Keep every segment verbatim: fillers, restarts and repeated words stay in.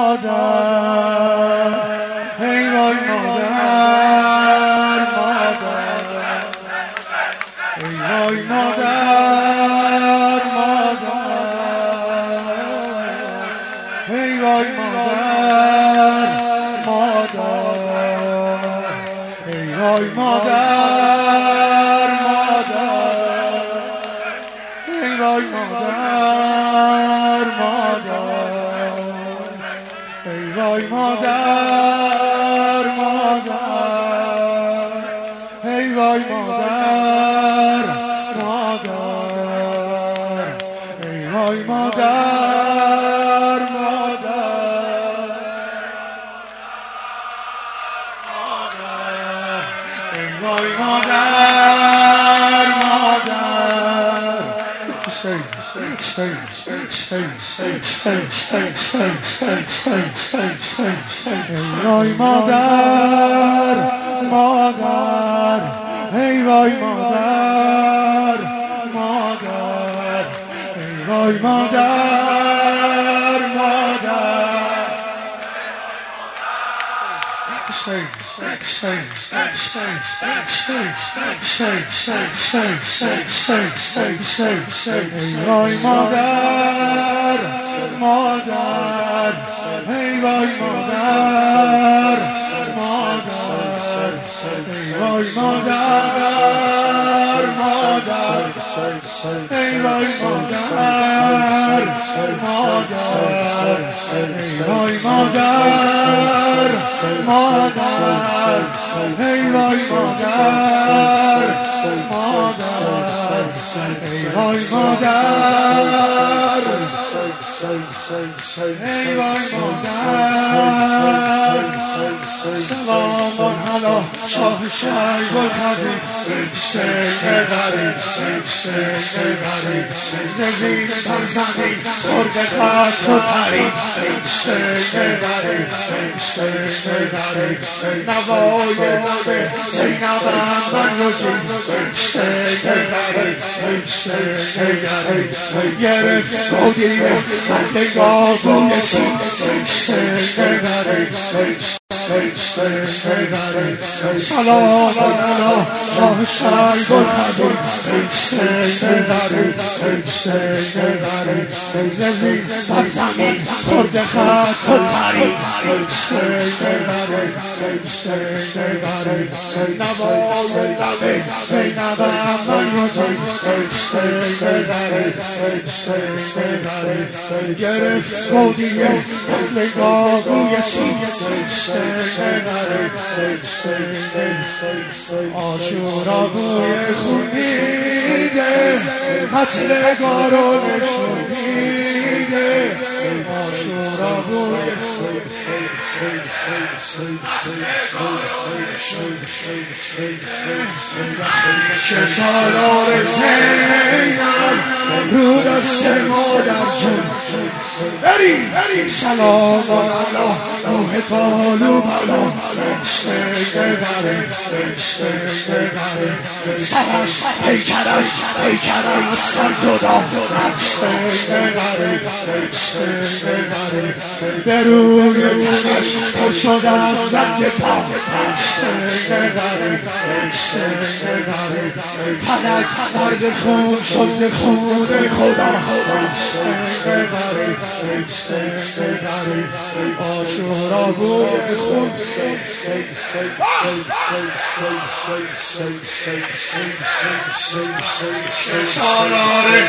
مادر ای وای مادر مادر ای وای مادر مادر ای وای مادر مادر ای وای مادر مادر ای وای مادر مادر ای وای مادر مادر ای وای مادر مادر ای وای مادر مادر ای وای مادر مادر شی شی شی شی ای وای مادر مادر ای وای مادر مادر ای وای مادر مادر شی شی شی شی شی شی ای وای مادر مادر ای وای مادر مادر ای وای مادر مادر ای وای مادر مادر ای وای مادر مادر ای وای مادر مادر ای وای مادر ای وای مادر سلام علی شاه شیب الخزی شیخ غریب شیخ غریب ززیر فرزندی خورده خط و تریب شیخ غریب شیخ غریب نوای نبه زینبم من رجیم شیخ غریب شیخ غریب گرفت گودیه از نگاه بوی سیم شیخ غریب سلام علی شاه شیب الخزی شیخ غریب شیخ غریب زمین بر زمین خورده خط و تریب شیخ غریب شیخ غریب نوای لبه زینبم من رجیم شیخ غریب شیخ غریب گرفت گودیه از نگاه بوی سیم آشورا بوی خون میده قتلگاه رو نشون میده آشورا بوی که سالار زینب رو دست مادر جون بری سلام علی روح بالو بالا شیخ غریب شیخ غریب سرش پیکرش پیکرش از سر جدا شیخ غریب شیخ غریب به روی تنش پر شده از رنگ پا شیخ غریب شیخ غریب فلک درد خون شد خون خدا شیخ غریب شیخ غریب آشورا بوی خون سالاره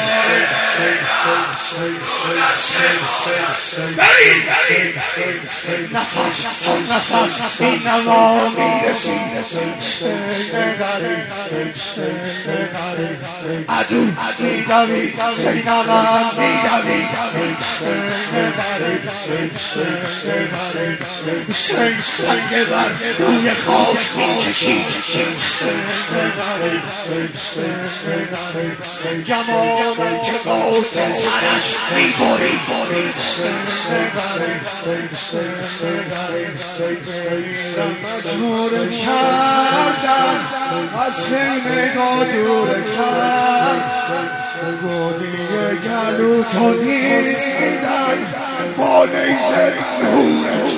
نفس نفس این نوا میرسید شیخ غریب شیخ غریب عدو میدوید زینبم میدوید شیخ غریب شیخ غریب شیخ سنگ بر روی خاک میکشید شیخ غریب شیخ غریب گمانم که با سرش میبرید مجبورت کردم از نگاه دورت کرد گونی گلو تو دیدن با نیزه نورت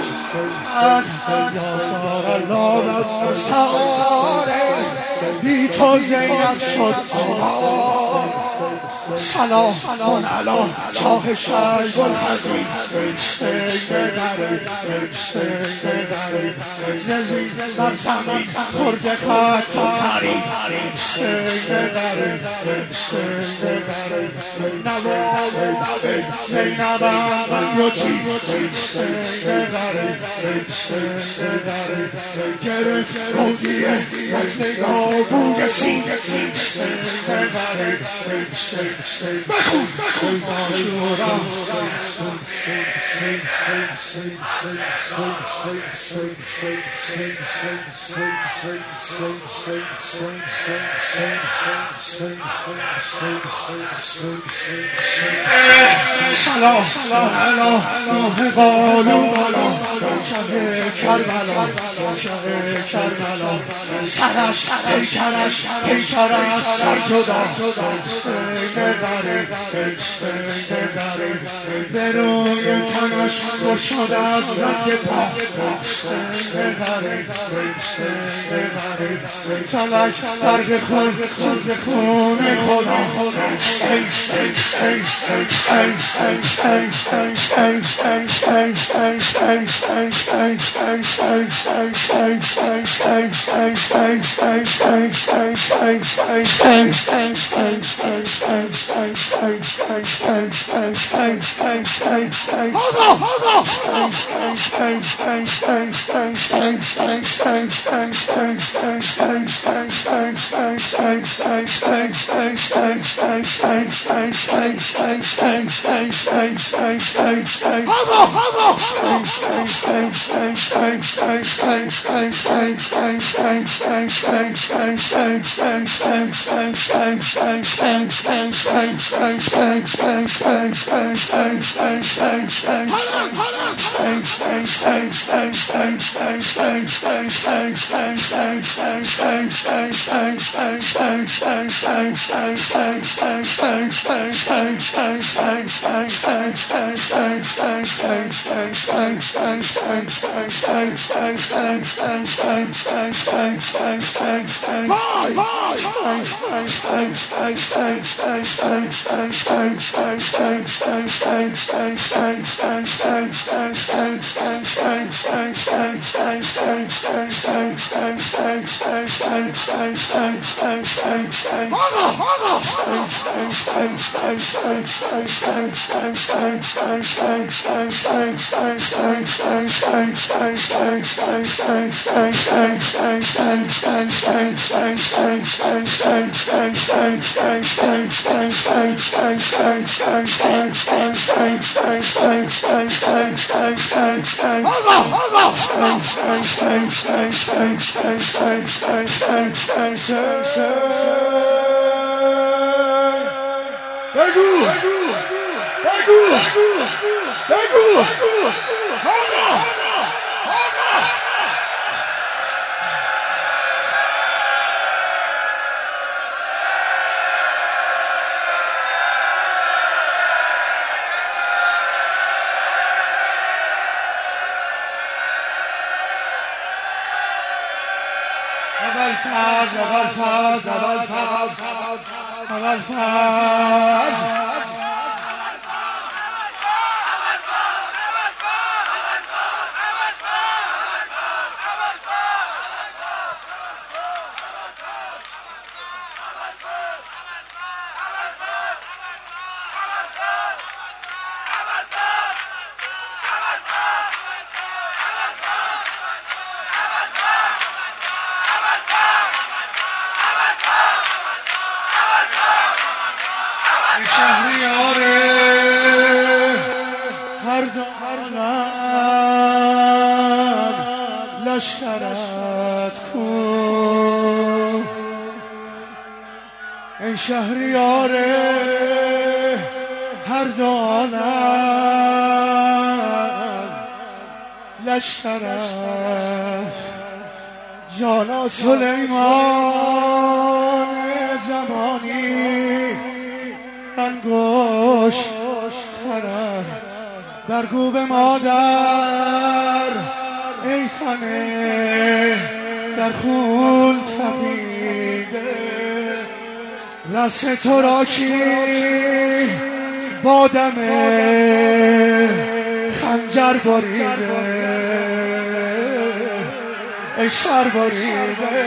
یا سار الله ساره بی تو زینب شد آباد سلام کن علا شاه شیب الحزین زلزی در زمین خورده کار تو تاری نواب لبه زینبم یوچی گرفت رودیه از نگاه بوی سینه بخون بخون آشورا سلام سلام نوح قالو بالا شه کربلا شه کربلا سرش پیکرش پیکرش سر جدا به روی تنش گشاد از رگ پا فلک برگ خود خود خون خدا بگو بگو بگو آقا آقا اول فاز اول فاز اول فاز اول فاز شهریاره هر دو عالم لشکرت کو ای شهریاره هر گردانم لشکرش جانا سلیمان زمانی انگشت خرد برگو به مادر ای خانه در خون تپیده رس تو را کی با دم خنجر بریده ای سر بریده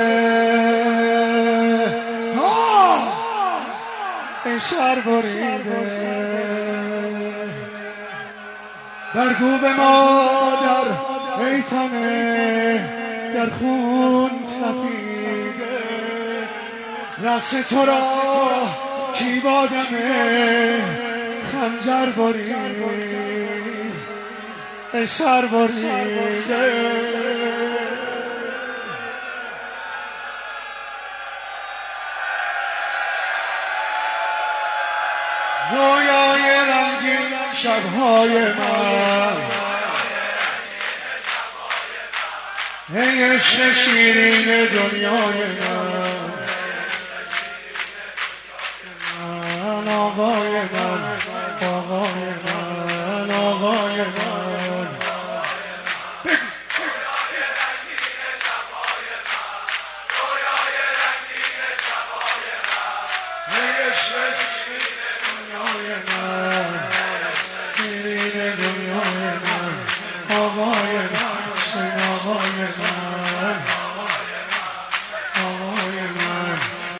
ای سر بریده برگو به مادر ای تنه در خون تپیده رس تو را کی با دم خنجر بریده ای سر بریده رویای رنگین شبهای من ای عشق شیرین دنیای من